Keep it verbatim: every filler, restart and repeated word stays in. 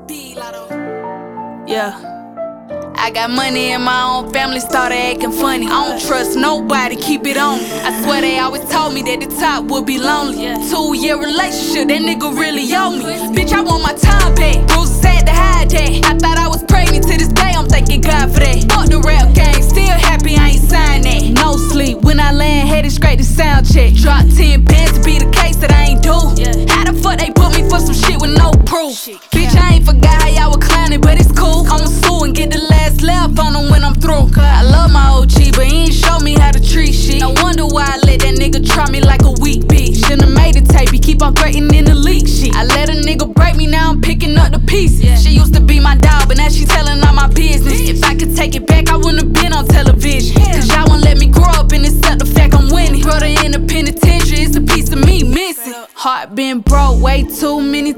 B Lotto. Yeah. I got money and my own family started acting funny. I don't trust nobody, keep it on. I swear they always told me that the top would be lonely. Two year relationship, that nigga really owe me. Bitch, I want my time back. Bruises had to hide that. I thought I was pregnant to this day, I'm thanking God for that. Fuck the rap game, still happy I ain't signed that. No sleep, when I land, headed straight to sound check. Drop ten bands to be the case that I ain't do. How the fuck they put me for some shit with no proof? Bitch, I ain't forgot how y'all were clowning, but it's cool. I'ma sue and get the last left on him when I'm through. I love my O G, but he ain't show me how to treat shit. No wonder why I let that nigga try me like a weak bitch. Shouldn't made a tape, he keep on threatening to leak shit. I let a nigga break me, now I'm picking up the pieces. Shit